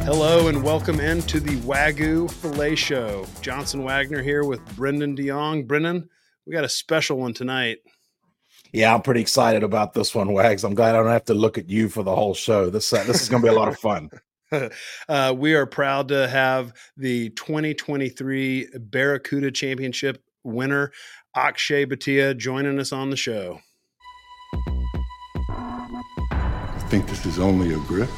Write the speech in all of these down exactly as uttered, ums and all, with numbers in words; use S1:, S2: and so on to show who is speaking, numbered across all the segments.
S1: Hello and welcome into the Wagyu Filet Show. Johnson Wagner here with Brendan DeYoung. Brendan, we got a special one tonight.
S2: Yeah, I'm pretty excited about this one, Wags. I'm glad I don't have to look at you for the whole show. This uh, this is going to be a lot of fun.
S1: uh, we are proud to have the twenty twenty-three Barracuda Championship winner, Akshay Bhatia, joining us on the show.
S3: I think this is only a grip.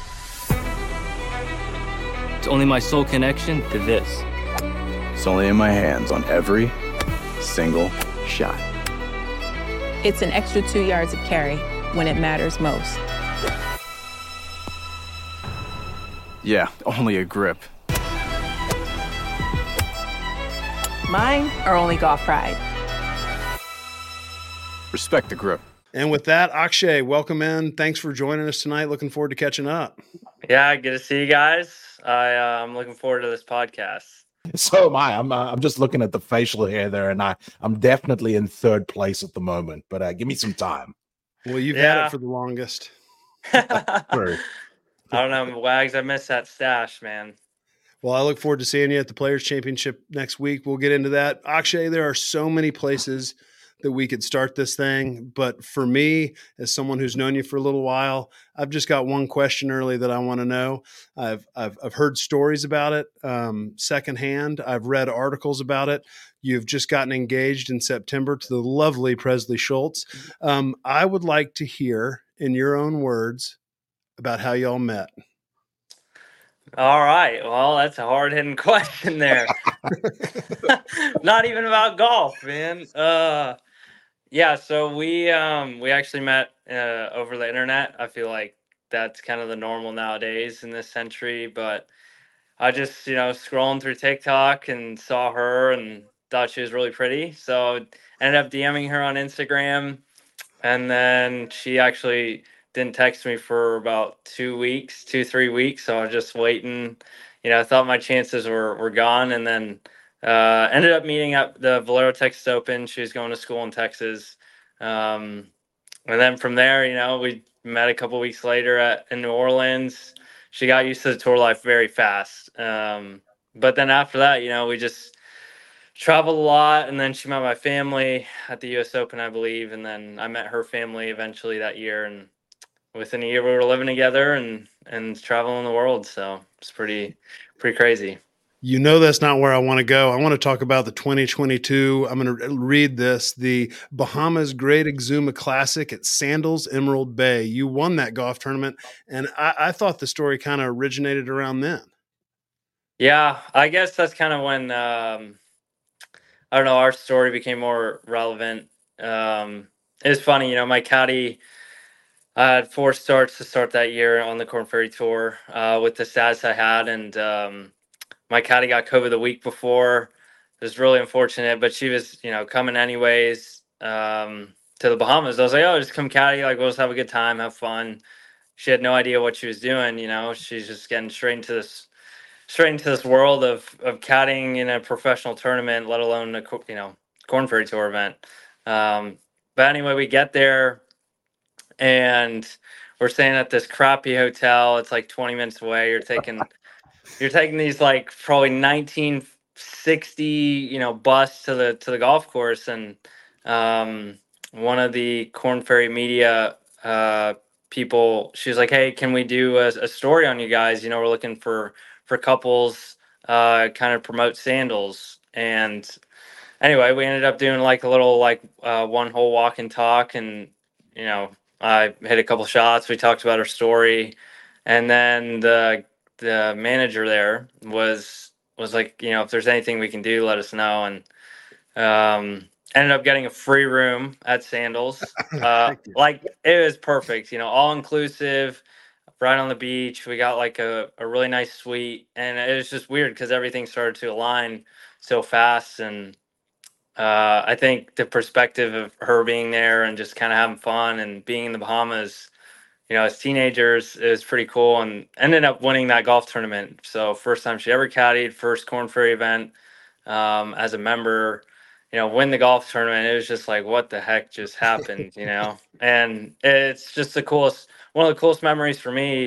S4: It's only my sole connection to this.
S5: It's only in my hands on every single shot.
S6: It's an extra two yards of carry when it matters most.
S5: Yeah, only a grip.
S6: Mine are only golf pride.
S5: Respect the grip.
S1: And with that, Akshay, welcome in. Thanks for joining us tonight. Looking forward to catching up.
S7: Yeah, good to see you guys. I, uh, I'm looking forward to this podcast.
S2: So am I. I'm uh, I'm just looking at the facial hair there, and I I'm definitely in third place at the moment. But uh, give me some time.
S1: Well, you've
S7: Yeah.
S1: had it for the longest.
S2: True.
S7: I don't know, Wags. I miss that stash, man.
S1: Well, I look forward to seeing you at the Players Championship next week. We'll get into that. Akshay, there are so many places that we could start this thing. But for me, as someone who's known you for a little while, I've just got one question early that I want to know. I've, I've, I've heard stories about it um, secondhand. I've read articles about it. You've just gotten engaged in September to the lovely Presley Schultz. Um, I would like to hear, in your own words, about how y'all met.
S7: All right. Well, that's a hard-hitting question there. Not even about golf, man. Uh, yeah, so we um, we actually met uh, over the internet. I feel like that's kind of the normal nowadays in this century. But I just, you know, scrolling through TikTok and saw her and thought she was really pretty. So ended up DMing her on Instagram. And then she actually didn't text me for about two weeks, two, three weeks. So I was just waiting. You know, I thought my chances were, were gone. And then uh, ended up meeting at the Valero Texas Open. She was going to school in Texas. Um, and then from there, you know, we met a couple weeks later at in New Orleans. She got used to the tour life very fast. Um, but then after that, you know, we just traveled a lot, and then she met my family at the U S Open, I believe, and then I met her family eventually that year, and within a year we were living together and and traveling the world. So it's pretty pretty crazy.
S1: You know that's not where I want to go. I want to talk about the twenty twenty-two. I'm going to read this. The Bahamas Great Exuma Classic at Sandals Emerald Bay. You won that golf tournament, and I, I thought the story kind of originated around then.
S7: Yeah, I guess that's kind of when um, I don't know, our story became more relevant. Um, it was funny, you know, my caddy, I had four starts to start that year on the Corn Ferry Tour uh, with the stats I had, and um, my caddy got COVID the week before. It was really unfortunate, but she was, you know, coming anyways um, to the Bahamas. I was like, oh, just come caddy, like, we'll just have a good time, have fun. She had no idea what she was doing, you know. She's just getting straight into this straight into this world of of caddying in a professional tournament, let alone a, you know, Corn Ferry Tour event. Um, but anyway, we get there, and we're staying at this crappy hotel. It's like twenty minutes away. You're taking you're taking these like probably nineteen sixty, you know, bus to the to the golf course, and um, one of the Corn Ferry media uh, people, she was like, "Hey, can we do a, a story on you guys? You know, we're looking for for couples, uh, kind of promote sandals." And anyway, we ended up doing like a little like uh, one whole walk and talk, and you know, I hit a couple shots. We talked about our story, and then the the manager there was was like, you know, if there's anything we can do, let us know. And um, ended up getting a free room at Sandals. Uh, like it was perfect, you know, all inclusive, right on the beach. We got like a, a really nice suite, and it was just weird because everything started to align so fast. And uh, I think the perspective of her being there and just kind of having fun and being in the Bahamas, you know, as teenagers, it was pretty cool, and ended up winning that golf tournament. So first time she ever caddied, first Corn Ferry event um, as a member, you know, win the golf tournament. It was just like, what the heck just happened, you know? And it's just the coolest, one of the coolest memories for me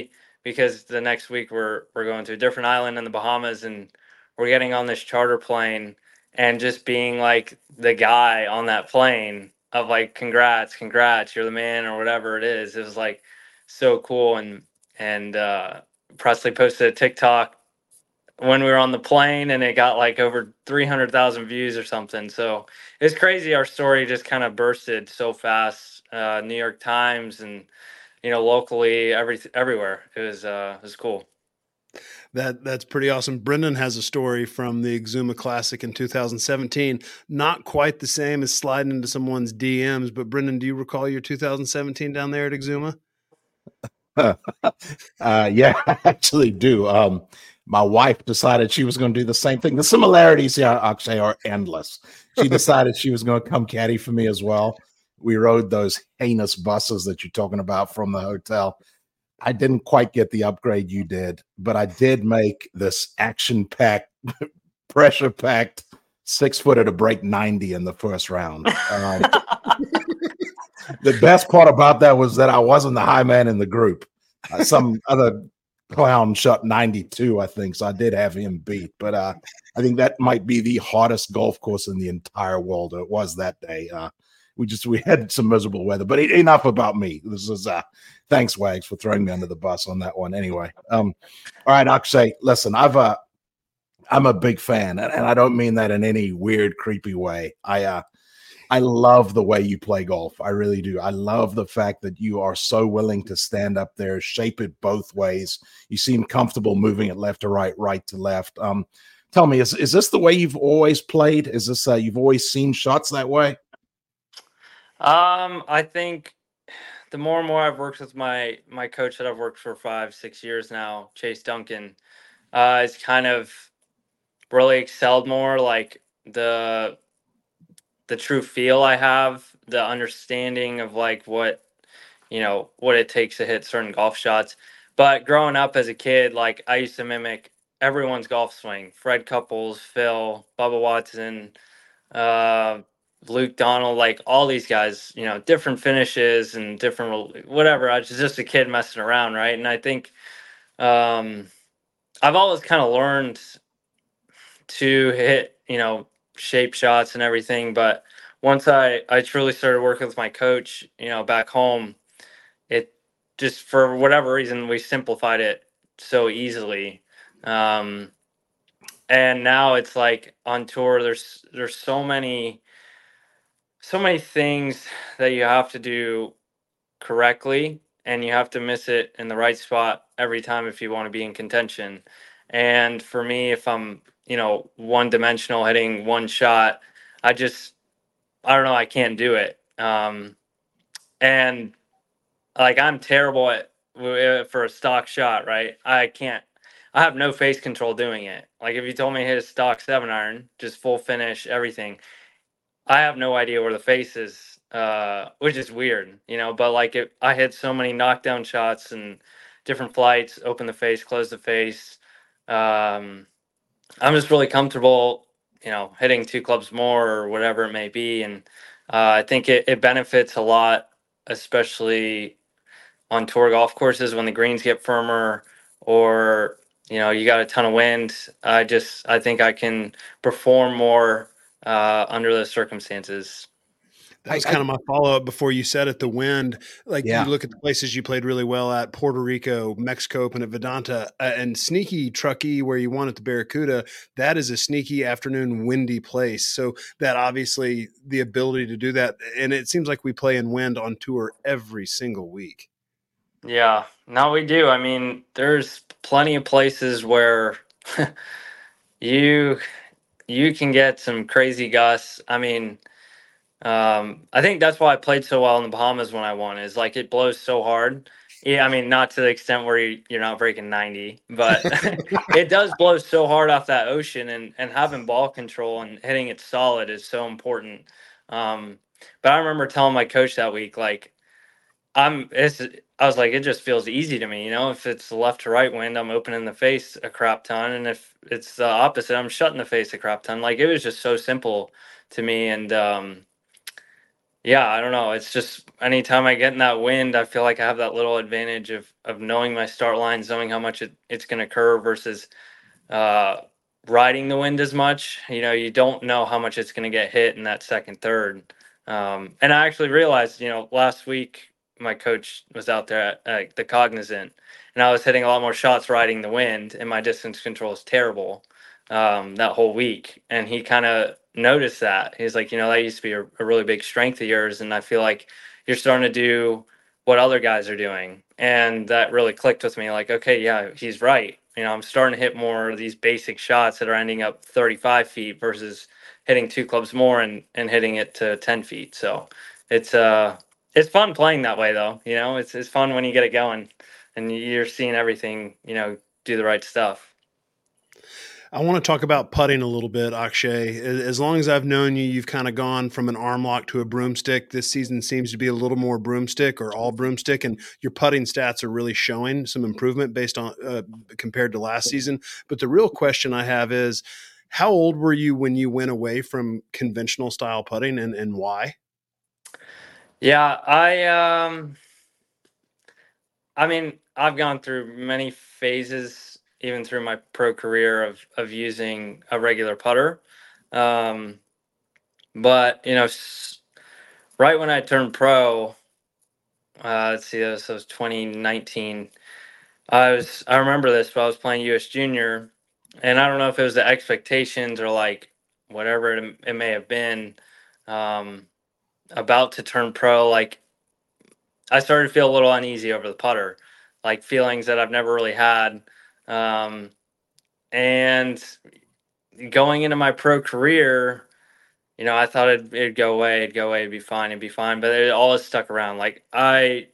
S7: because the next week we're we're going to a different island in the Bahamas, and we're getting on this charter plane, and just being like the guy on that plane of like, congrats, congrats, you're the man, or whatever it is. It was like so cool. And and uh, Presley posted a TikTok when we were on the plane, and it got like over three hundred thousand views or something. So it's crazy. Our story just kind of bursted so fast. Uh, New York Times and, you know, locally, every everywhere. It was uh, it was cool.
S1: That that's pretty awesome. Brendan has a story from the Exuma Classic in two thousand seventeen. Not quite the same as sliding into someone's D Ms, but Brendan, do you recall your two thousand seventeen down there at Exuma?
S2: uh, yeah, I actually do. Um, my wife decided she was going to do the same thing. The similarities here, Akshay, are endless. She decided she was going to come caddy for me as well. We rode those heinous buses that you're talking about from the hotel. I didn't quite get the upgrade you did, but I did make this action-packed, pressure-packed six-footer to break ninety in the first round. Um, the best part about that was that I wasn't the high man in the group. Uh, some other clown shot ninety-two, I think, so I did have him beat. But uh, I think that might be the hardest golf course in the entire world. It was that day. Uh, we just we had some miserable weather. But enough about me. This is uh, thanks, Wags, for throwing me under the bus on that one. Anyway, um, all right, Akshay. Listen, I've uh, I'm a big fan, and, and I don't mean that in any weird, creepy way. I uh, I love the way you play golf. I really do. I love the fact that you are so willing to stand up there, shape it both ways. You seem comfortable moving it left to right, right to left. Um, tell me, is, is this the way you've always played? Is this, uh, you've always seen shots that way?
S7: Um, I think the more and more I've worked with my, my coach that I've worked for five, six years now, Chase Duncan, uh, it's kind of really excelled more, like the, the true feel I have, the understanding of like what, you know, what it takes to hit certain golf shots. But growing up as a kid, like I used to mimic everyone's golf swing. Fred Couples, Phil, Bubba Watson, uh, Luke Donald, like all these guys, you know, different finishes and different, whatever. I was just a kid messing around, right? And I think um, I've always kind of learned to hit, you know, shape shots and everything. But once I, I truly started working with my coach, you know, back home, it just, for whatever reason, we simplified it so easily. Um, and now it's like on tour, there's, there's so many, so many things that you have to do correctly, and you have to miss it in the right spot every time if you want to be in contention. And for me, if I'm, you know, one dimensional hitting one shot, I just, I don't know, I can't do it. Um, and like, I'm terrible at, for a stock shot, right? I can't, I have no face control doing it. Like if you told me to hit a stock seven iron, just full finish, everything, I have no idea where the face is, uh, which is weird, you know, but like it, I hit so many knockdown shots and different flights, open the face, close the face. Um, I'm just really comfortable, you know, hitting two clubs more or whatever it may be. And uh, I think it, it benefits a lot, especially on tour golf courses when the greens get firmer or, you know, you got a ton of wind. I just, I think I can perform more uh, under those circumstances.
S1: That was kind of my follow-up before you said it, the wind. Like
S2: Yeah.
S1: you look at the places you played really well at, Puerto Rico, Mexico Open at Vedanta, uh, and sneaky Truckee where you won at the Barracuda, that is a sneaky afternoon windy place. So that obviously the ability to do that, and it seems like we play in wind on tour every single week.
S7: Yeah, no, we do. I mean, there's plenty of places where you you can get some crazy gusts. I mean, um, I think that's why I played so well in the Bahamas when I won, is like it blows so hard. Yeah, I mean, not to the extent where you, you're not breaking ninety, but it does blow so hard off that ocean, and, and having ball control and hitting it solid is so important. Um, but I remember telling my coach that week, like, I'm, it's, I was like, it just feels easy to me, you know, if it's left to right wind, I'm opening the face a crap ton. And if it's the opposite, I'm shutting the face a crap ton. Like, it was just so simple to me. And, um, yeah, I don't know. It's just anytime I get in that wind, I feel like I have that little advantage of of knowing my start lines, knowing how much it, it's going to curve versus uh, riding the wind as much. You know, you don't know how much it's going to get hit in that second, third. Um, and I actually realized, you know, last week my coach was out there at, at the Cognizant, and I was hitting a lot more shots riding the wind, and my distance control is terrible um, that whole week. And he kind of noticed that. He's like, you know, that used to be a, a really big strength of yours, and I feel like you're starting to do what other guys are doing. And that really clicked with me. Like, okay, yeah, he's right. You know, I'm starting to hit more of these basic shots that are ending up thirty-five feet versus hitting two clubs more and, and hitting it to ten feet. So it's uh it's fun playing that way though. You know, it's it's fun when you get it going and you're seeing everything, you know, do the right stuff.
S1: I want to talk about putting a little bit, Akshay. As long as I've known you, you've kind of gone from an arm lock to a broomstick. This season seems to be a little more broomstick or all broomstick, and your putting stats are really showing some improvement based on uh, compared to last season. But the real question I have is, how old were you when you went away from conventional style putting, and, and why?
S7: Yeah, I um I mean, I've gone through many phases, even through my pro career, of of using a regular putter. Um, but you know, s- right when I turned pro, uh, let's see, this was twenty nineteen. I was I remember this, but I was playing U S Junior, and I don't know if it was the expectations or like whatever it, it may have been. Um, about to turn pro, like I started to feel a little uneasy over the putter, like feelings that I've never really had. Um, and going into my pro career, you know, I thought it'd, it'd go away, it'd go away, it'd be fine, it'd be fine. But it always stuck around. Like I,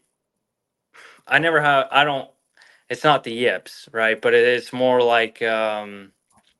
S7: I never have, I don't, it's not the yips, right? But it is more like um,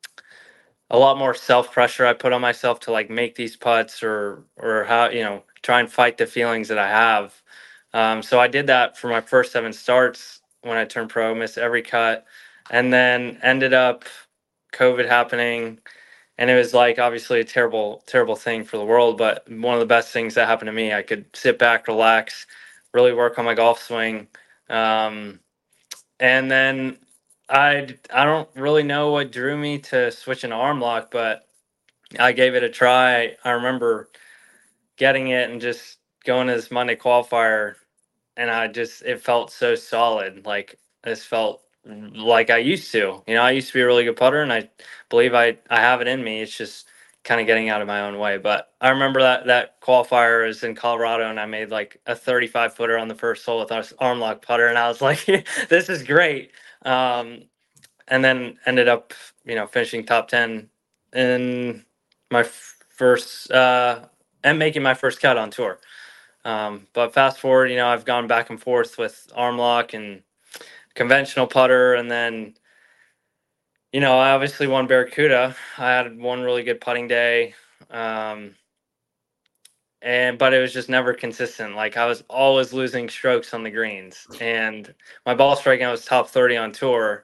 S7: a lot more self pressure I put on myself to like make these putts or, or how, you know, try and fight the feelings that I have. Um, so I did that for my first seven starts when I turned pro, missed every cut, and then ended up COVID happening. And it was like obviously a terrible, terrible thing for the world, but one of the best things that happened to me. I could sit back, relax, really work on my golf swing. Um, and then I, I don't really know what drew me to switch an arm lock, but I gave it a try. I remember getting it and just going to this Monday qualifier, and I just it felt so solid. Like this felt like I used to. You know, I used to be a really good putter, and I believe I I have it in me. It's just kind of getting out of my own way. But I remember that that qualifier was in Colorado, and I made like a thirty-five footer on the first hole with our arm lock putter, and I was like, this is great. Um, and then ended up, you know, finishing top ten in my first uh, and making my first cut on tour. Um, but fast forward, you know, I've gone back and forth with arm lock and conventional putter, and then, you know, I obviously won Barracuda. I had one really good putting day, um, and but it was just never consistent. Like I was always losing strokes on the greens, and my ball striking I was top thirty on tour.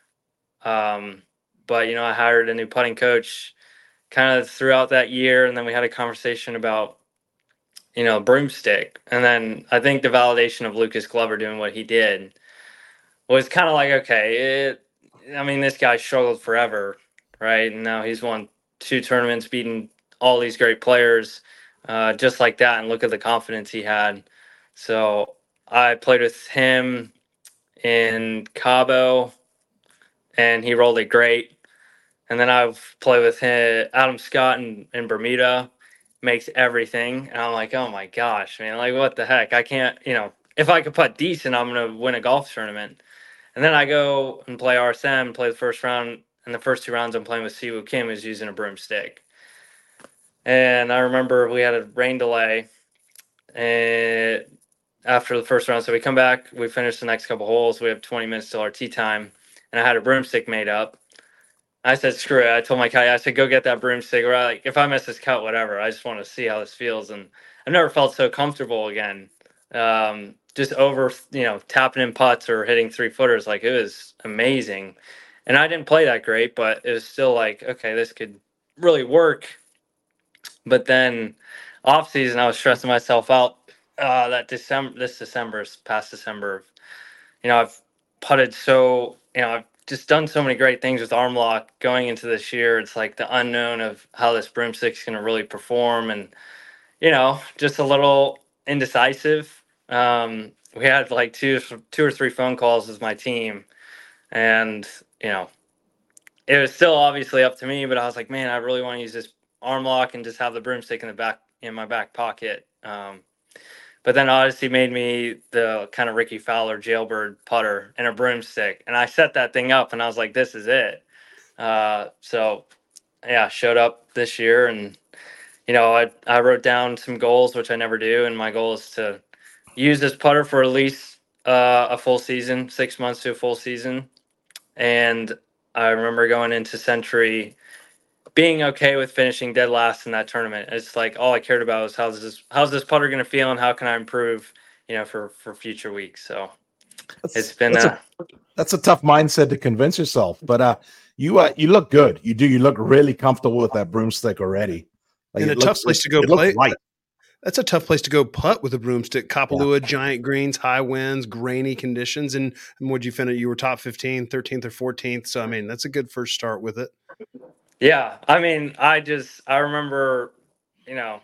S7: Um, but you know, I hired a new putting coach kind of throughout that year, and then we had a conversation about, you know, broomstick. And then I think the validation of Lucas Glover doing what he did was kind of like, okay, it, I mean, this guy struggled forever, right? And now he's won two tournaments, beating all these great players uh, just like that. And look at the confidence he had. So I played with him in Cabo, and he rolled it great. And then I've played with him, Adam Scott in, in Bermuda, makes everything. And I'm like, oh my gosh, man, like what the heck? I can't, you know, if I could putt decent, I'm going to win a golf tournament. And then I go and play R S M, play the first round. And the first two rounds I'm playing with Siwoo Kim, who's using a broomstick. And I remember we had a rain delay and after the first round. So we come back, we finish the next couple holes. We have twenty minutes till our tee time. And I had a broomstick made up. I said, screw it. I told my guy, I said, go get that broomstick. Or like, if I miss this cut, whatever. I just want to see how this feels. And I've never felt so comfortable again. Um, just over, you know, tapping in putts or hitting three footers. Like, it was amazing. And I didn't play that great, but it was still like, okay, this could really work. But then off season, I was stressing myself out. Uh, that December, this December, past December, you know, I've putted so, you know, I've just done so many great things with arm lock going into this year. It's like the unknown of how this broomstick's going to really perform, and you know, just a little indecisive. Um, we had like two, two or three phone calls with my team, and you know, it was still obviously up to me, but I was like, man, I really want to use this arm lock and just have the broomstick in the back in my back pocket. Um, but then Odyssey made me the kind of Ricky Fowler jailbird putter and a broomstick, and I set that thing up, and I was like, this is it. Uh, so yeah, showed up this year, and you know, I I wrote down some goals, which I never do, and my goal is to use this putter for at least uh, a full season, six months to a full season. And I remember going into Century being okay with finishing dead last in that tournament. It's like all I cared about was how's this how's this putter going to feel and how can I improve, you know, for for future weeks. So
S2: That's,
S7: it's been
S2: that's,
S7: a,
S2: a, that's a tough mindset to convince yourself, but uh, you uh, you look good. You do. You look really comfortable with that broomstick already. Like
S1: and a
S2: looks,
S1: tough place to go
S2: it looks
S1: play.
S2: right.
S1: That's a tough place to go putt with a broomstick. Kapalua, yeah. Giant greens, high winds, grainy conditions. And, and what'd you finish? You were top fifteen, thirteenth or fourteenth. So, I mean, that's a good first start with it.
S7: Yeah. I mean, I just, I remember, you know,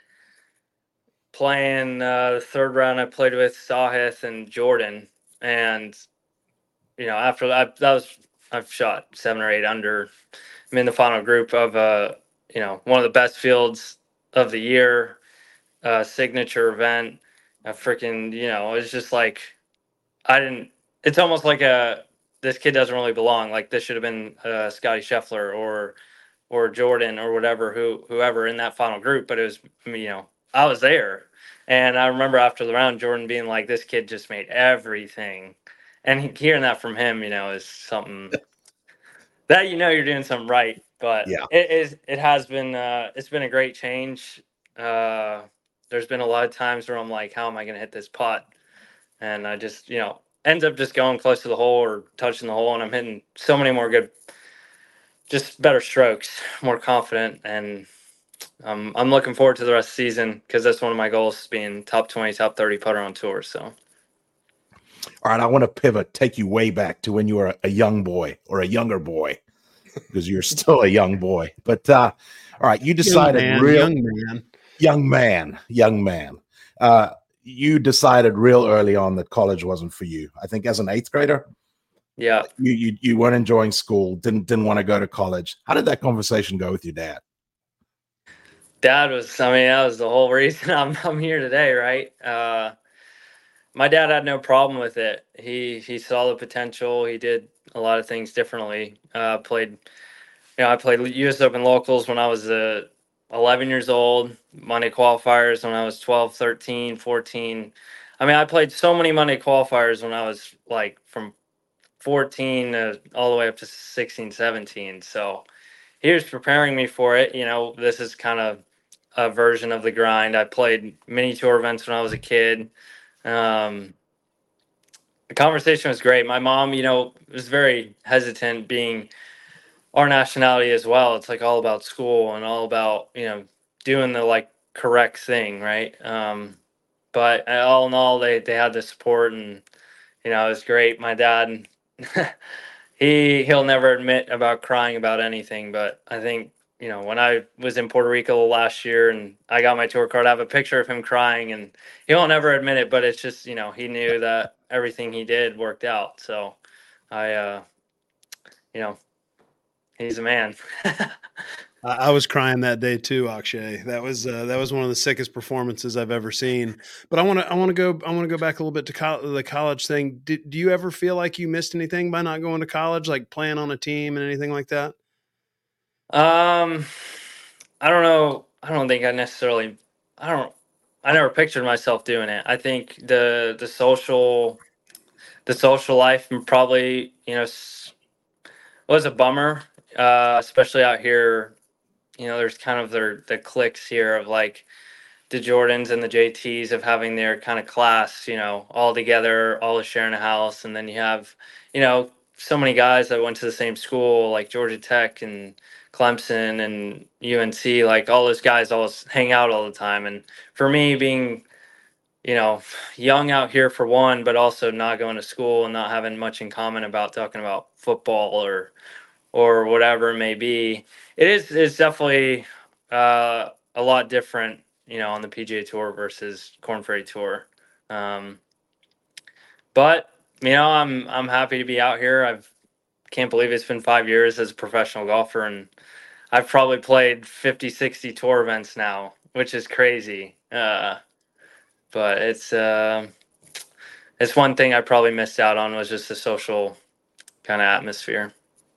S7: playing uh, the third round. I played with Sahith and Jordan. And, you know, after that, that was, I've shot seven or eight under. I'm in the final group of, uh, you know, one of the best fields of the year. Uh, signature event, a freaking, you know, it's just like, I didn't, it's almost like a, this kid doesn't really belong. Like this should have been uh, Scotty Scheffler or, or Jordan or whatever, who, whoever in that final group. But it was, you know, I was there. And I remember after the round, Jordan being like, this kid just made everything. And hearing that from him, you know, is something that, you know, you're doing something right. But
S2: yeah,
S7: it is, it has been, uh, it's been a great change. Uh, There's been a lot of times where I'm like, how am I going to hit this putt? And I just, you know, ends up just going close to the hole or touching the hole. And I'm hitting so many more good, just better strokes, more confident. And um, I'm looking forward to the rest of the season because that's one of my goals, being top twenty, top thirty putter on tour. So,
S2: all right, I want to pivot, take you way back to when you were a young boy or a younger boy, because you're still a young boy. But uh, all right, you decided
S1: young man,
S2: real
S1: young man.
S2: Young man, young man. Uh, you decided real early on that college wasn't for you. I think as an eighth grader,
S7: yeah,
S2: you you, you weren't enjoying school, didn't didn't want to go to college. How did that conversation go with your dad?
S7: Dad was, I mean, that was the whole reason I'm I'm here today, right? Uh, my dad had no problem with it. He he saw the potential. He did a lot of things differently. Uh, played, you know, I played U S Open locals when I was a eleven years old, Monday qualifiers when I was twelve, thirteen, fourteen. I mean, I played so many Monday qualifiers when I was like from fourteen to all the way up to sixteen, seventeen. So he was preparing me for it. You know, this is kind of a version of the grind. I played mini tour events when I was a kid. Um, the conversation was great. My mom, you know, was very hesitant, being our nationality as well. It's like all about school and all about, you know, doing the like correct thing, right? Um, but all in all, they they had the support, and you know, it was great. My dad, he he'll never admit about crying about anything, but I think, you know, when I was in Puerto Rico last year and I got my tour card, I have a picture of him crying, and he won't ever admit it, but it's just, you know, he knew that everything he did worked out. So I, uh, you know, he's a man.
S1: I was crying that day too, Akshay. That was uh, that was one of the sickest performances I've ever seen. But I want to I want to go I want to go back a little bit to co- the college thing. Did, do you ever feel like you missed anything by not going to college, like playing on a team and anything like that?
S7: Um, I don't know. I don't think I necessarily. I don't. I never pictured myself doing it. I think the the social, the social life probably, you know, was a bummer, uh, especially out here. You know, there's kind of their the cliques here of like the Jordans and the J Ts of having their kind of class, you know, all together, all sharing a house, and then you have, you know, so many guys that went to the same school, like Georgia Tech and Clemson and U N C, like all those guys always hang out all the time. And for me, being, you know, young out here for one, but also not going to school and not having much in common about talking about football or or whatever it may be, it is it's definitely uh, a lot different, you know, on the P G A Tour versus Korn Ferry Tour. Um, but you know, I'm I'm happy to be out here. I've can't believe it's been five years as a professional golfer, and I've probably played fifty, sixty tour events now, which is crazy. Uh, but it's uh, it's one thing I probably missed out on was just the social kind of atmosphere.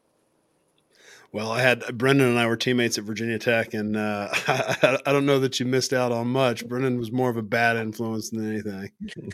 S1: Well, I had Brendan and I were teammates at Virginia Tech, and uh, I, I don't know that you missed out on much. Brendan was more of a bad influence than anything.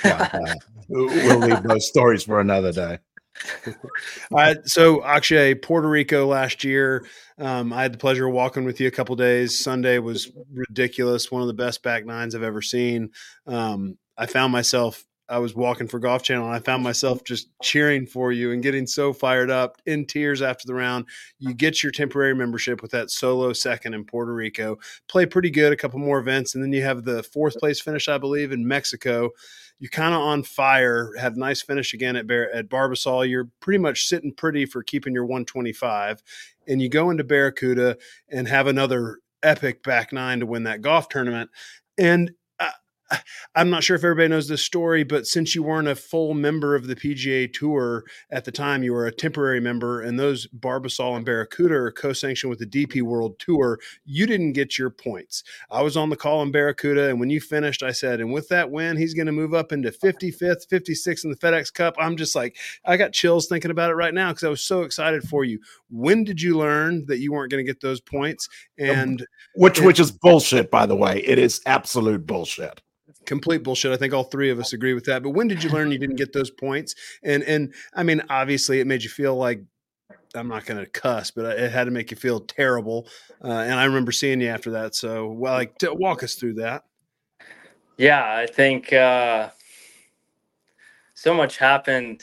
S2: We'll leave those stories for another day.
S1: All right. So, Akshay, Puerto Rico last year, um, I had the pleasure of walking with you a couple days. Sunday was ridiculous. One of the best back nines I've ever seen. Um, I found myself I was walking for Golf Channel, and I found myself just cheering for you and getting so fired up, in tears after the round. You get your temporary membership with that solo second in Puerto Rico, play pretty good, a couple more events, and then you have the fourth place finish, I believe, in Mexico. You're kind of on fire, had a nice finish again at Bar- at Barbasol. You're pretty much sitting pretty for keeping your one twenty-five, and you go into Barracuda and have another epic back nine to win that golf tournament. And I'm not sure if everybody knows this story, but since you weren't a full member of the P G A Tour at the time, you were a temporary member, and those Barbasol and Barracuda are co-sanctioned with the D P World Tour. You didn't get your points. I was on the call in Barracuda, and when you finished, I said, and with that win, he's going to move up into fifty-fifth, fifty-sixth in the FedEx Cup. I'm just like, I got chills thinking about it right now because I was so excited for you. When did you learn that you weren't going to get those points? And
S2: which, which is bullshit, by the way. It is absolute bullshit.
S1: Complete bullshit. I think all three of us agree with that. But when did you learn you didn't get those points? And, and I mean, obviously it made you feel like, I'm not going to cuss, but it had to make you feel terrible. Uh, and I remember seeing you after that. So, well, like, to walk us through that.
S7: Yeah, I think uh, so much happened,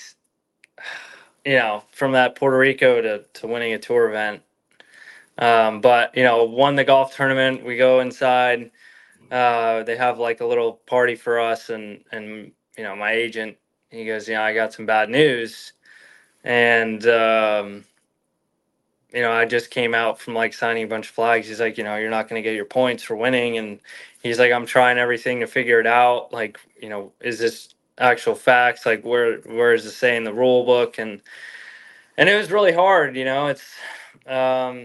S7: you know, from that Puerto Rico to, to winning a tour event. Um, but, you know, won the golf tournament. We go inside. Uh, they have like a little party for us, and, and, you know, my agent, he goes, yeah, I got some bad news. And, um, you know, I just came out from like signing a bunch of flags. He's like, you know, you're not going to get your points for winning. And he's like, I'm trying everything to figure it out. Like, you know, is this actual facts? Like, where, where is it say in the rule book? And, and it was really hard, you know, it's, um,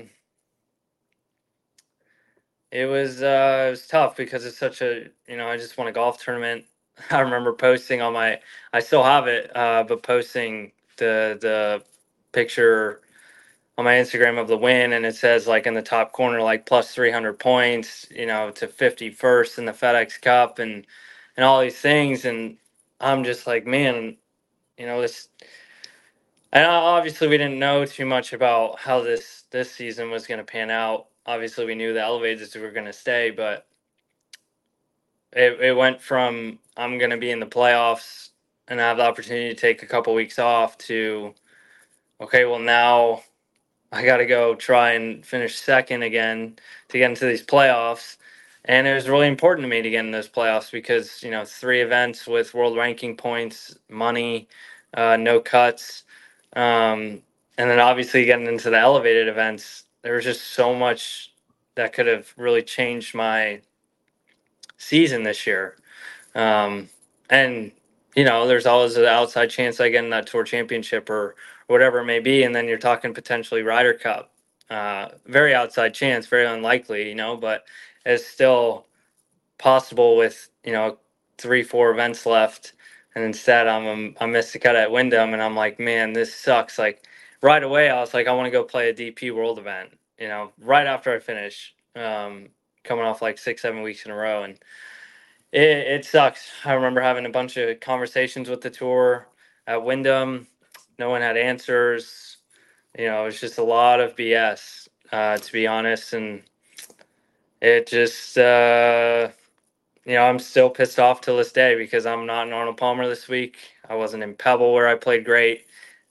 S7: It was uh, it was tough because it's such a, you know, I just won a golf tournament. I remember posting on my, I still have it, uh, but posting the the picture on my Instagram of the win, and it says like in the top corner like plus three hundred points, you know, to fifty-first in the FedEx Cup, and and all these things, and I'm just like, man, you know, this. And obviously we didn't know too much about how this this season was going to pan out. Obviously, we knew the elevators were going to stay, but it, it went from I'm going to be in the playoffs and have the opportunity to take a couple weeks off to, okay, well, now I got to go try and finish second again to get into these playoffs. And it was really important to me to get in those playoffs because, you know, three events with world ranking points, money, uh, no cuts. Um, and then obviously getting into the elevated events, there was just so much that could have really changed my season this year. Um, and, you know, there's always an outside chance I get in that tour championship or whatever it may be. And then you're talking potentially Ryder Cup. Uh, very outside chance, very unlikely, you know, but it's still possible with, you know, three, four events left. And instead I'm, I missed the cut at Wyndham, and I'm like, man, this sucks. Like right away, I was like, I want to go play a D P World event, you know, right after I finish, um, coming off like six, seven weeks in a row. And it, it sucks. I remember having a bunch of conversations with the tour at Wyndham. No one had answers. You know, it was just a lot of B S, uh, to be honest. And it just, uh, you know, I'm still pissed off till this day because I'm not in Arnold Palmer this week. I wasn't in Pebble where I played great.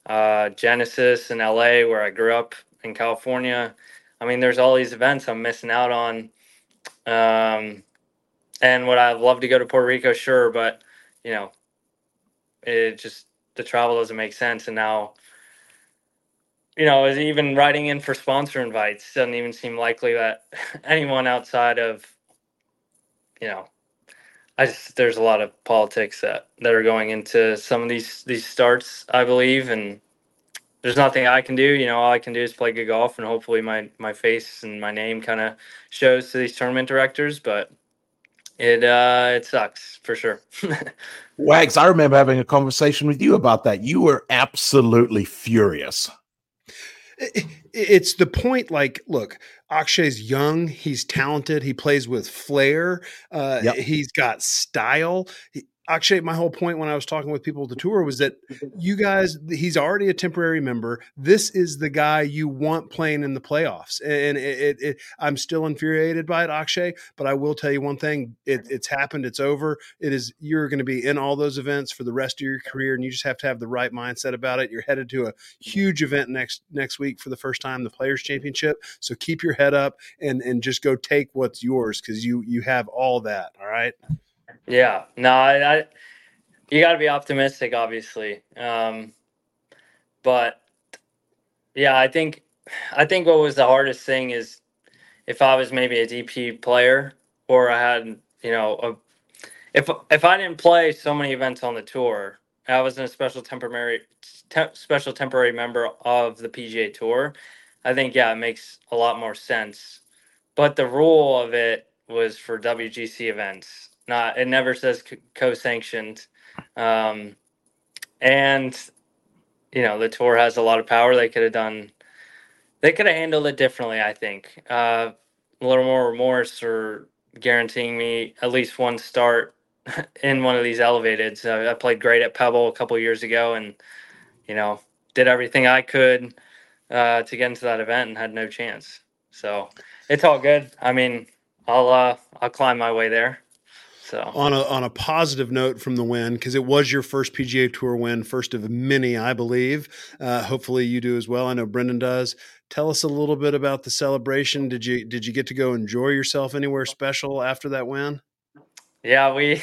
S7: uh, Genesis in L A, where I grew up in California. I mean, there's all these events I'm missing out on. Um, and would I love to go to Puerto Rico? Sure, but you know, it just the travel doesn't make sense. And now, you know, even writing in for sponsor invites doesn't even seem likely that anyone outside of, you know, I just there's a lot of politics that that are going into some of these these starts, I believe, and there's nothing I can do. You know, all I can do is play good golf, and hopefully my my face and my name kind of shows to these tournament directors. But it uh, it sucks for sure.
S2: Wags, I remember having a conversation with you about that. You were absolutely furious.
S1: It's the point, like, look, Akshay's young, he's talented, he plays with flair, uh, yep. he's got style. He, Akshay, my whole point when I was talking with people at the tour was that you guys, he's already a temporary member. This is the guy you want playing in the playoffs. And it, it, it, I'm still infuriated by it, Akshay, but I will tell you one thing. It, it's happened. It's over. It is, you're going to be in all those events for the rest of your career, and you just have to have the right mindset about it. You're headed to a huge event next, next week for the first time, the Players Championship. So keep your head up and, and just go take what's yours, because you, you have all that. All right.
S7: Yeah, no, I, I you got to be optimistic, obviously. Um, but yeah, I think, I think what was the hardest thing is if I was maybe a D P player, or I had, you know, a, if, if I didn't play so many events on the tour, I was in a special temporary, te- special temporary member of the P G A Tour. I think, yeah, it makes a lot more sense. But the rule of it was for W G C events. Not, it never says co-sanctioned. Um, and, you know, the tour has a lot of power. They could have done, they could have handled it differently, I think. Uh, a little more remorse, or guaranteeing me at least one start in one of these elevated. So I played great at Pebble a couple years ago, and, you know, did everything I could uh, to get into that event and had no chance. So it's all good. I mean, I'll, uh, I'll climb my way there. So
S1: on a on a positive note from the win, because it was your first P G A Tour win, first of many, I believe. Uh, hopefully you do as well. I know Brendan does. Tell us a little bit about the celebration. Did you did you get to go enjoy yourself anywhere special after that win?
S7: Yeah, we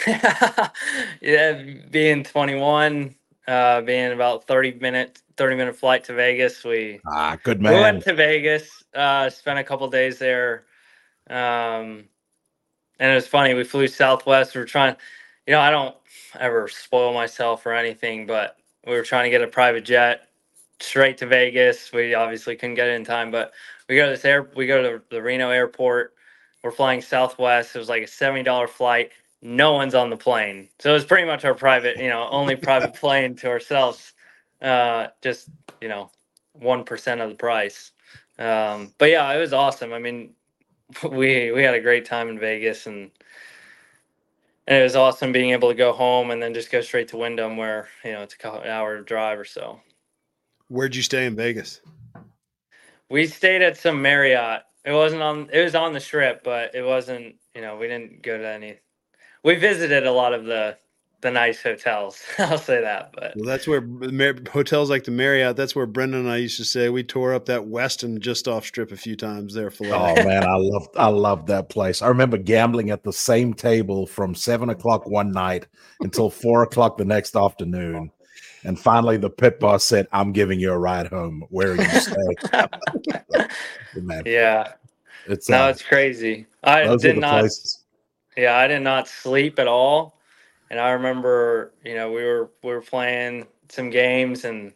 S7: yeah, being twenty-one, uh, being about thirty minute thirty minute flight to Vegas. We
S2: ah good man.
S7: We went to Vegas, uh, spent a couple days there. Um, And it was funny. We flew Southwest. We were trying, you know, I don't ever spoil myself or anything, but we were trying to get a private jet straight to Vegas. We obviously couldn't get it in time, but we go to this air, we go to the Reno airport. We're flying Southwest. It was like a seventy dollars flight. No one's on the plane. So it was pretty much our private, you know, only private plane to ourselves. Uh, just, you know, one percent of the price. Um, but yeah, it was awesome. I mean, we we had a great time in Vegas, and and it was awesome being able to go home and then just go straight to Wyndham, where, you know, it's an hour drive or so.
S1: Where'd you stay in Vegas?
S7: We stayed at some Marriott. It wasn't on it was on the Strip, but it wasn't, you know, we didn't go to any. We visited a lot of the the nice hotels. I'll say that. But
S1: well, that's where hotels like the Marriott, that's where Brendan and I used to say we tore up that Westin just off Strip a few times there. For
S2: oh man, I love I love that place. I remember gambling at the same table from seven o'clock one night until four o'clock the next afternoon. And finally the pit boss said, "I'm giving you a ride home. Where are you staying?" Man.
S7: Yeah.
S2: It's
S7: no,
S2: uh,
S7: it's crazy. I did not places. Yeah, I did not sleep at all. And I remember, you know, we were we were playing some games, and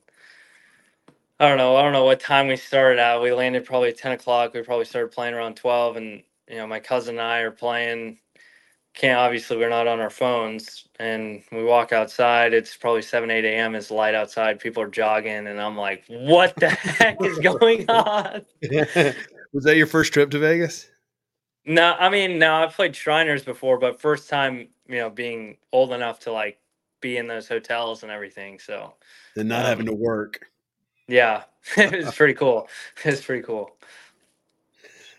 S7: I don't know, I don't know what time we started out. We landed probably at ten o'clock. We probably started playing around twelve, and, you know, my cousin and I are playing. Can't obviously we're not on our phones, and we walk outside. It's probably seven, eight a.m. It's light outside. People are jogging, and I'm like, what the heck is going on?
S1: Was that your first trip to Vegas?
S7: No, I mean, no, I've played Shriners before, but first time, you know, being old enough to like be in those hotels and everything. So,
S1: and not um, having to work.
S7: Yeah, it was pretty cool. It was pretty cool.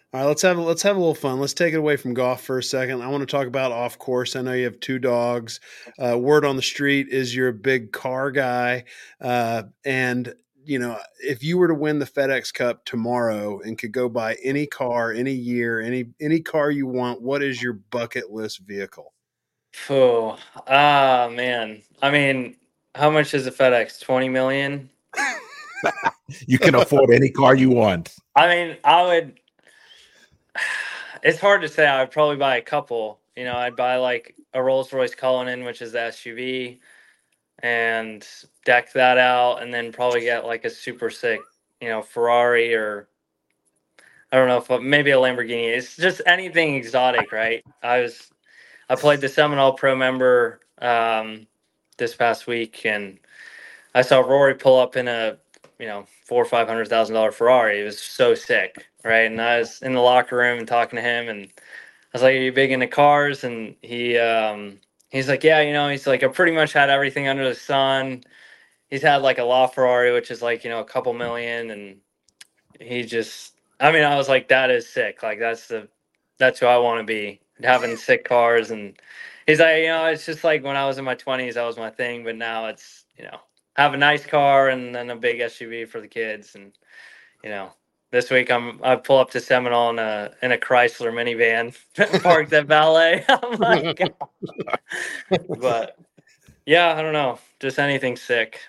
S1: All right, let's have let's have a little fun. Let's take it away from golf for a second. I want to talk about off course. I know you have two dogs. Uh, word on the street is you're a big car guy, uh, and you know if you were to win the FedEx Cup tomorrow and could go buy any car, any year, any any car you want, what is your bucket list vehicle?
S7: Oh, ah, man. I mean, how much is a FedEx? twenty million?
S2: You can afford any car you want.
S7: I mean, I would. It's hard to say. I would probably buy a couple. You know, I'd buy like a Rolls Royce Cullinan, which is the S U V, and deck that out, and then probably get like a super sick, you know, Ferrari or I don't know if maybe a Lamborghini. It's just anything exotic, right? I was I played the Seminole Pro member um, this past week, and I saw Rory pull up in a you know four or five hundred thousand dollar Ferrari. It was so sick, right? And I was in the locker room and talking to him, and I was like, "Are you big into cars?" And he um, he's like, "Yeah, you know." He's like, "I pretty much had everything under the sun." He's had like a LaFerrari, which is like you know a couple million, and he just. I mean, I was like, "That is sick. Like that's the that's who I want to be, having sick cars." And he's like, "You know, it's just like when I was in my twenties, that was my thing, but now it's you know." Have a nice car and then a big S U V for the kids. And, you know, this week I'm, I pull up to Seminole in a, in a Chrysler minivan parked at valet. I'm like, but yeah, I don't know. Just anything sick.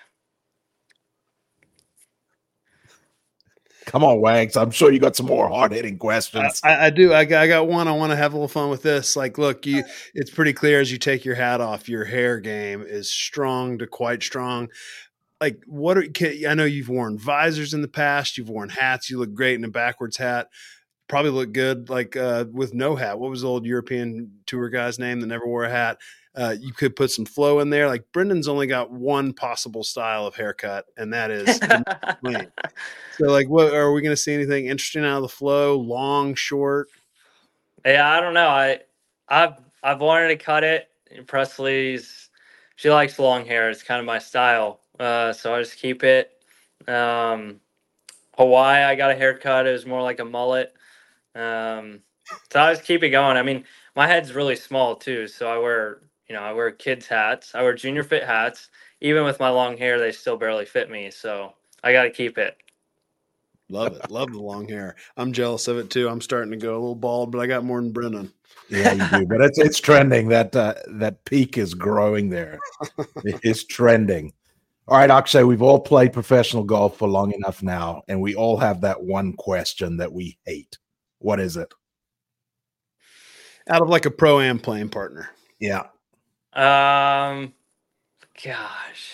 S2: Come on, Wags. I'm sure you got some more hard-hitting questions.
S1: I, I do. I got, I got one. I want to have a little fun with this. Like, look, you. It's pretty clear as you take your hat off, your hair game is strong to quite strong. Like, what are can, I know you've worn visors in the past. You've worn hats. You look great in a backwards hat. Probably look good like uh, with no hat. What was the old European tour guy's name that never wore a hat? Uh, you could put some flow in there. Like Brendan's only got one possible style of haircut, and that is clean. So, like, what are we going to see? Anything interesting out of the flow? Long, short?
S7: Yeah, I don't know. I, I've I've wanted to cut it. Presley's, she likes long hair. It's kind of my style. Uh, so I just keep it. Um, Hawaii, I got a haircut. It was more like a mullet. Um, so I just keep it going. I mean, my head's really small too, so I wear, you know, I wear kids' hats. I wear junior fit hats. Even with my long hair, they still barely fit me. So I got to keep it.
S1: Love it. Love the long hair. I'm jealous of it too. I'm starting to go a little bald, but I got more than Brennan.
S2: Yeah, you do. But it's it's trending. That uh, that peak is growing there. It is trending. All right, Akshay, we've all played professional golf for long enough now, and we all have that one question that we hate. What is it?
S1: Out of like a pro-am playing partner.
S2: Yeah.
S7: Um, gosh,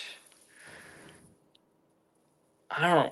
S7: I don't.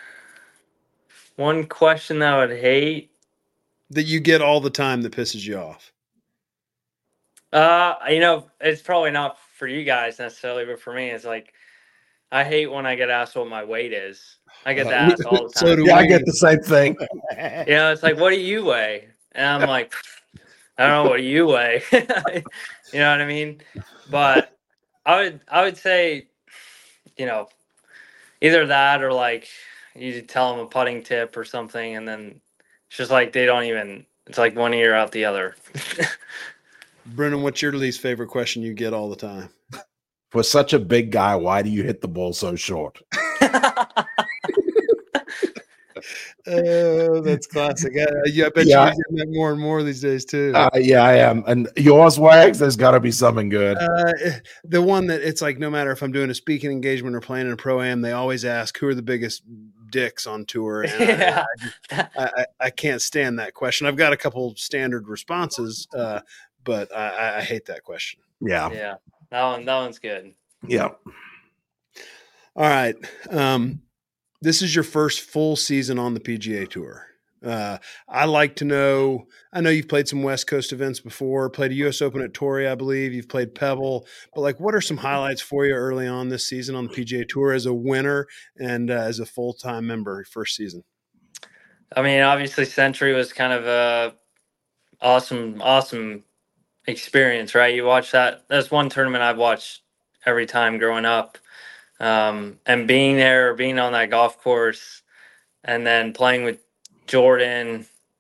S7: One question that I would hate
S1: that you get all the time that pisses you off.
S7: Uh, you know, it's probably not for you guys necessarily, but for me, it's like I hate when I get asked what my weight is. I get that asked all the time.
S2: So do yeah, we. I get the same thing.
S7: You know, it's like, what do you weigh? And I'm like, I don't know, what do you weigh? You know what I mean? But I would, I would say, you know, either that or like you tell them a putting tip or something, and then it's just like they don't even. It's like one ear out the other.
S1: Brennan, what's your least favorite question you get all the time?
S2: For such a big guy, why do you hit the ball so short?
S1: Uh, that's classic. I, I bet
S2: yeah.
S1: you're getting that more and more these days too.
S2: Uh, yeah, I am. And yours, Wags, there's got to be something good.
S1: Uh, the one that it's like, no matter if I'm doing a speaking engagement or playing in a pro-am, they always ask who are the biggest dicks on tour. And
S7: yeah.
S1: I, I, I, I can't stand that question. I've got a couple standard responses, uh, but I, I hate that question.
S2: Yeah.
S7: Yeah. That one, that one's good.
S2: Yeah.
S1: All right. Um, This is your first full season on the P G A Tour. Uh, I like to know, I know you've played some West Coast events before, played a U S Open at Torrey, I believe. You've played Pebble. But, like, what are some highlights for you early on this season on the P G A Tour as a winner and uh, as a full-time member first season?
S7: I mean, obviously Century was kind of a awesome, awesome experience, right? You watch that. That's one tournament I've watched every time growing up. Um, and being there, being on that golf course, and then playing with Jordan,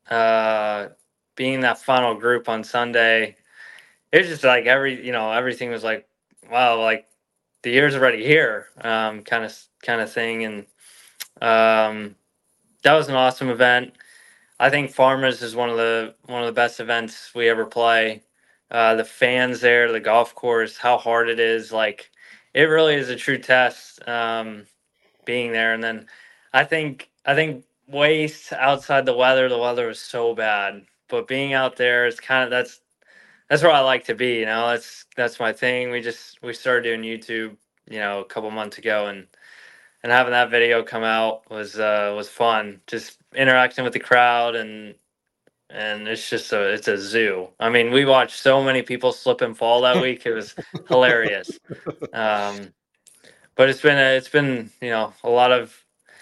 S7: uh, being that final group on Sunday, it was just like every, you know, everything was like, wow, like the year's already here, um, kind of, kind of thing. And um, that was an awesome event. I think Farmers is one of the one of the best events we ever play. Uh, the fans there, the golf course, how hard it is, like it really is a true test um, being there. And then I think I think waste outside the weather, the weather was so bad, but being out there is kind of that's that's where I like to be. You know, that's that's my thing. We just we started doing YouTube, you know, a couple months ago, and and having that video come out was uh, was fun. Just interacting with the crowd, and and it's just a it's a zoo. I mean, we watched so many people slip and fall that week. It was hilarious. Um, but it's been a, it's been you know a lot of.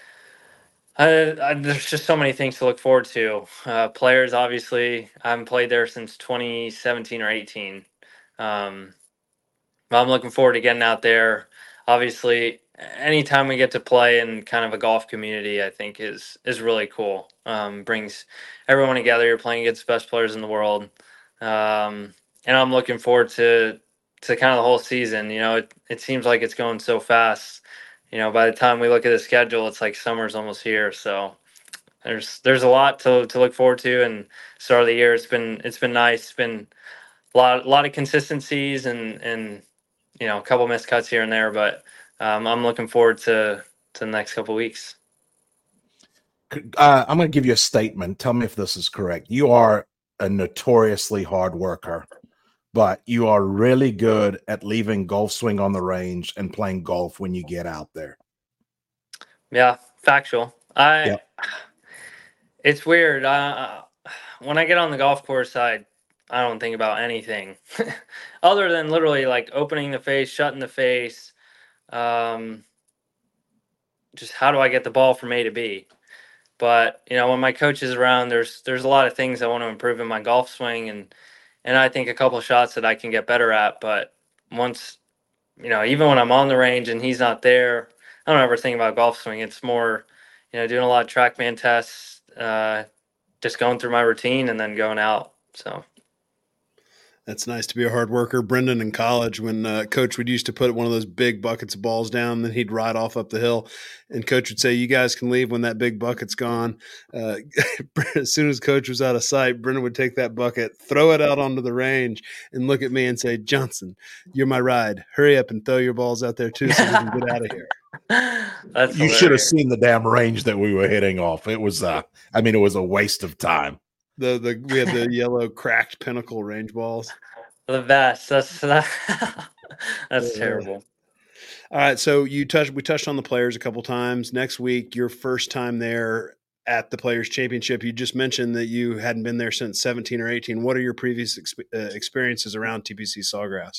S7: Uh, I, there's just so many things to look forward to. Uh, players, obviously, I haven't played there since twenty seventeen or eighteen. Um, but I'm looking forward to getting out there. Obviously, anytime we get to play in kind of a golf community, I think is is really cool. Um, brings everyone together. You're playing against the best players in the world, um, and I'm looking forward to to kind of the whole season. You know, it it seems like it's going so fast. You know, by the time we look at the schedule, it's like summer's almost here. So there's there's a lot to to look forward to. And start of the year, it's been it's been nice. It's been a lot a lot of consistencies and and you know a couple missed cuts here and there, but um, I'm looking forward to to the next couple weeks.
S2: Uh, I'm going to give you a statement. Tell me if this is correct. You are a notoriously hard worker, but you are really good at leaving golf swing on the range and playing golf when you get out there.
S7: Yeah, factual. I.
S2: Yep.
S7: It's weird. Uh, when I get on the golf course, I I don't think about anything other than literally like opening the face, shutting the face. Um, just how do I get the ball from A to B? But you know, when my coach is around, there's there's a lot of things I want to improve in my golf swing, and and I think a couple of shots that I can get better at. But once, you know, even when I'm on the range and he's not there, I don't ever think about golf swing. It's more, you know, doing a lot of TrackMan tests, uh, just going through my routine and then going out. So.
S1: That's nice to be a hard worker. Brendan in college, when uh, coach would used to put one of those big buckets of balls down, then he'd ride off up the hill, and coach would say, "You guys can leave when that big bucket's gone." Uh, as soon as coach was out of sight, Brendan would take that bucket, throw it out onto the range, and look at me and say, "Johnson, you're my ride. Hurry up and throw your balls out there too, so we can get out of here."
S7: That's
S2: you
S7: hilarious.
S2: should have seen the damn range that we were hitting off. It was, uh, I mean, it was a waste of time.
S1: The the we had the yellow cracked Pinnacle range balls.
S7: The best. That's that, that's
S1: Yeah.
S7: terrible.
S1: All right, so you touched we touched on the players a couple times. Next week, your first time there at the Players Championship. You just mentioned that you hadn't been there since seventeen or eighteen. What are your previous exp- uh, experiences around T P C Sawgrass?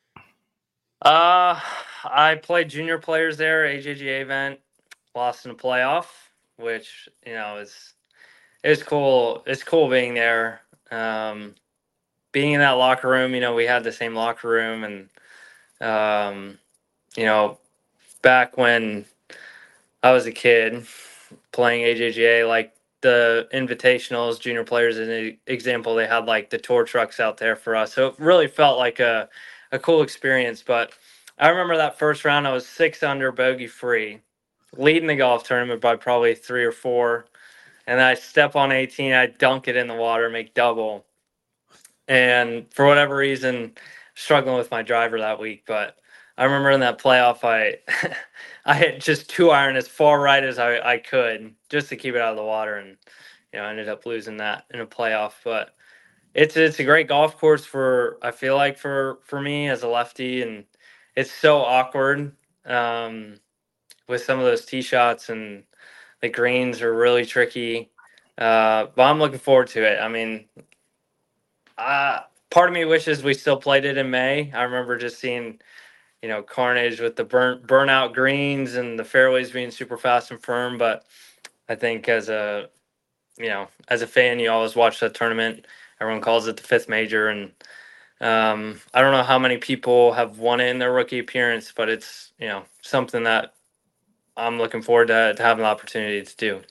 S7: Uh, I played junior players there, A J G A event, lost in the playoff, which you know is. It's cool. It's cool being there. Um, being in that locker room, you know, we had the same locker room, and um, you know, back when I was a kid playing A J G A, like the invitationals, junior players, as an example, they had like the tour trucks out there for us, so it really felt like a a cool experience. But I remember that first round, I was six under, bogey free, leading the golf tournament by probably three or four. And I step on eighteen, I dunk it in the water, make double. And for whatever reason, struggling with my driver that week. But I remember in that playoff, I I hit just two iron as far right as I, I could just to keep it out of the water. And, you know, I ended up losing that in a playoff. But it's it's a great golf course for, I feel like, for, for me as a lefty. And it's so awkward um, with some of those tee shots, and the greens are really tricky, uh, but I'm looking forward to it. I mean, uh, part of me wishes we still played it in May. I remember just seeing, you know, carnage with the burnt burnout greens and the fairways being super fast and firm. But I think as a, you know, as a fan, you always watch that tournament. Everyone calls it the fifth major, and um, I don't know how many people have won it in their rookie appearance, but it's, you know, something that I'm looking forward to, to having the opportunity to do.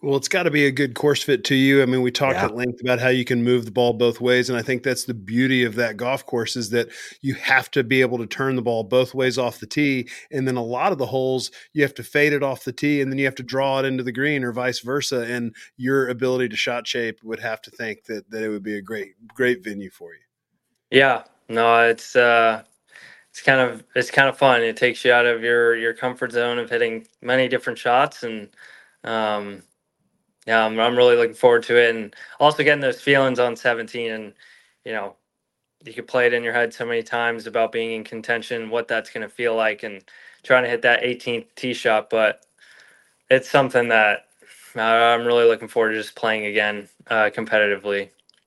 S1: Well, it's got to be a good course fit to you. I mean, we talked
S2: Yeah.
S1: at length about how you can move the ball both ways, and I think that's the beauty of that golf course is that you have to be able to turn the ball both ways off the tee, and then a lot of the holes you have to fade it off the tee, and then you have to draw it into the green or vice versa. And your ability to shot shape would have to think that that it would be a great great venue for you.
S7: Yeah, no, it's uh, it's kind of it's kind of fun. It takes you out of your your comfort zone of hitting many different shots, and um, yeah, I'm I'm really looking forward to it, and also getting those feelings on seventeen, and you know, you could play it in your head so many times about being in contention, what that's going to feel like, and trying to hit that eighteenth tee shot. But it's something that uh, I'm really looking forward to just playing again uh, competitively.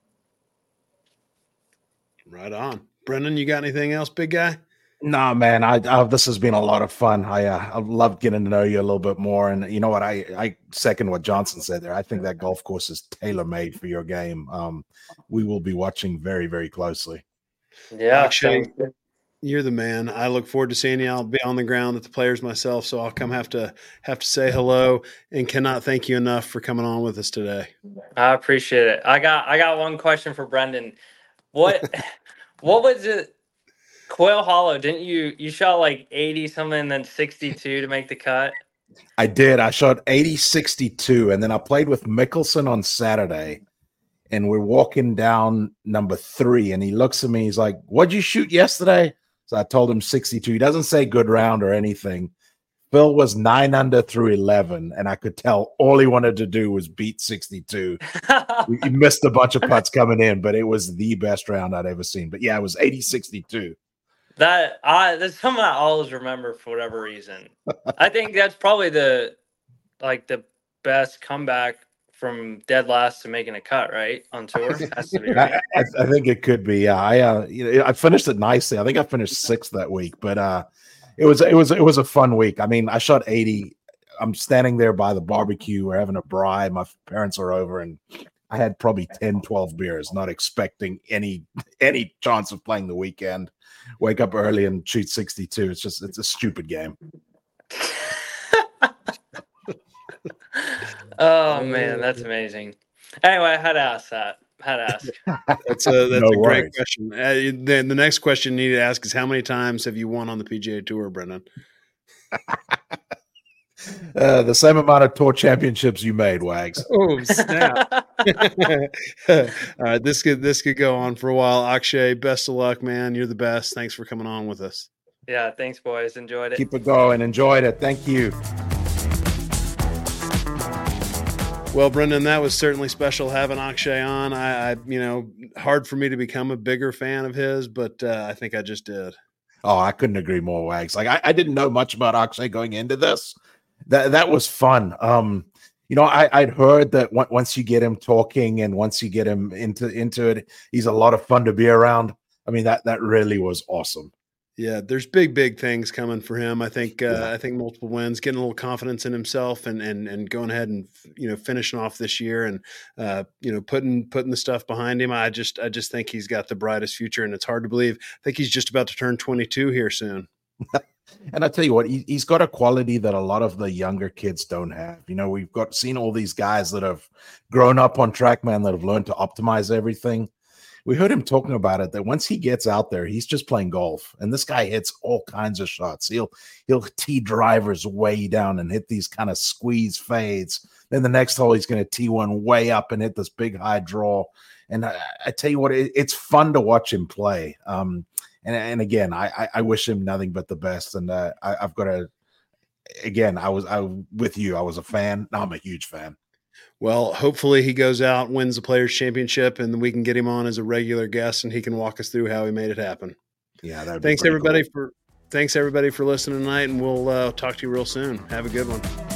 S1: Right on. Brendan, you got anything else, big guy?
S2: No, man, I, I this has been a lot of fun. I uh, I love getting to know you a little bit more, and you know what? I I second what Johnson said there. I think that golf course is tailor made for your game. Um, we will be watching very very closely.
S7: Yeah,
S1: Akshay,
S7: sounds good.
S1: you're the man. I look forward to seeing you. I'll be on the ground at the Players myself, so I'll come have to have to say hello, and cannot thank you enough for coming on with us today.
S7: I appreciate it. I got I got one question for Brendan. What what was it? Quail Hollow, didn't you you shot like eighty something and then sixty-two to make the cut?
S2: I did. I shot eighty sixty-two, and then I played with Mickelson on Saturday, and we're walking down number three, and he looks at me. He's like, "What'd you shoot yesterday?" So I told him sixty-two. He doesn't say good round or anything. Phil was nine under through eleven, and I could tell all he wanted to do was beat sixty-two. He missed a bunch of putts coming in, but it was the best round I'd ever seen. But yeah, it was eighty sixty-two.
S7: That I that's something I always remember for whatever reason. I think that's probably the like the best comeback from dead last to making a cut, right? On tour. Has to be, right?
S2: I, I think it could be. Yeah, I uh, you know, I finished it nicely. I think I finished sixth that week, but uh, it was it was it was a fun week. I mean, I shot eighty. I'm standing there by the barbecue. We're having a braai. My parents are over, and I had probably ten, twelve beers, not expecting any any chance of playing the weekend. Wake up early and shoot sixty-two. It's just it's a stupid game.
S7: Oh man, that's amazing. Anyway, I had to ask that. Had to ask.
S1: That's a that's
S2: No
S1: a great
S2: worries.
S1: question. Uh, then the next question you need to ask is how many times have you won on the P G A Tour, Brendan?
S2: Uh, the same amount of tour championships you made, Wags.
S1: Oh snap! All right, this could this could go on for a while. Akshay, best of luck, man. You're the best. Thanks for coming on with us.
S7: Yeah, thanks, boys. Enjoyed it.
S2: Keep it going. Enjoyed it. Thank you.
S1: Well, Brendan, that was certainly special having Akshay on. I, I you know, hard for me to become a bigger fan of his, but uh, I think I just did.
S2: Oh, I couldn't agree more, Wags. Like I, I didn't know much about Akshay going into this. That that was fun. Um, you know, I, I'd heard that w- once you get him talking and once you get him into into it, he's a lot of fun to be around. I mean, that that really was awesome.
S1: Yeah, there's big, big things coming for him. I think uh,
S2: Yeah.
S1: I think multiple wins, getting a little confidence in himself, and and and going ahead and you know finishing off this year, and uh, you know putting putting the stuff behind him. I just I just think he's got the brightest future, and it's hard to believe. I think he's just about to turn twenty-two here soon.
S2: And I tell you what, he, he's got a quality that a lot of the younger kids don't have. You know, we've got seen all these guys that have grown up on TrackMan that have learned to optimize everything. We heard him talking about it, that once he gets out there, he's just playing golf. And this guy hits all kinds of shots. He'll he'll tee drivers way down and hit these kind of squeeze fades. Then the next hole, he's going to tee one way up and hit this big high draw. And I, I tell you what, it, it's fun to watch him play. Um, and, and again, I, I wish him nothing but the best. And uh, I, I've got to, again, I was I with you. I was a fan. Now I'm a huge fan.
S1: Well, hopefully he goes out, wins the Players Championship, and we can get him on as a regular guest, and he can walk us through how he made it happen.
S2: Yeah, that.
S1: Thanks everybody cool. for thanks everybody for listening tonight, and we'll uh, talk to you real soon. Have a good one.